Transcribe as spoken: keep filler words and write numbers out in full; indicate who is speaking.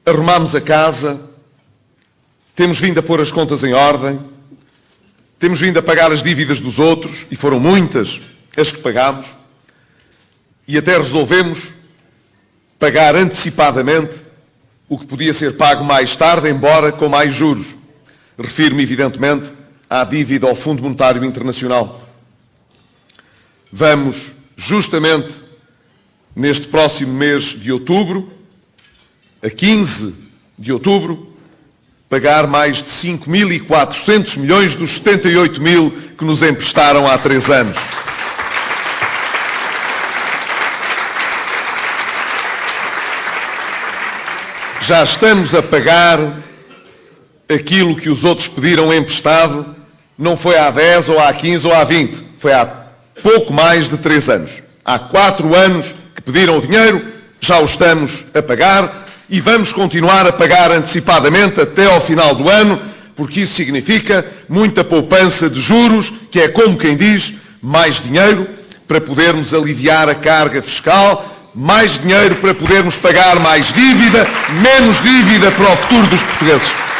Speaker 1: arrumámos a casa, temos vindo a pôr as contas em ordem, temos vindo a pagar as dívidas dos outros, e foram muitas as que pagámos, e até resolvemos pagar antecipadamente o que podia ser pago mais tarde, embora com mais juros. Refiro-me, evidentemente, à dívida ao Fundo Monetário Internacional. Vamos, justamente neste próximo mês de outubro, a quinze de outubro, pagar mais de cinco mil e quatrocentos milhões dos setenta e oito mil que nos emprestaram há três anos. Já estamos a pagar aquilo que os outros pediram emprestado, não foi há dez, ou há quinze, ou há vinte, foi há pouco mais de três anos. Há quatro anos que pediram o dinheiro, já o estamos a pagar e vamos continuar a pagar antecipadamente até ao final do ano, porque isso significa muita poupança de juros, que é, como quem diz, mais dinheiro para podermos aliviar a carga fiscal, mais dinheiro para podermos pagar mais dívida, menos dívida para o futuro dos portugueses.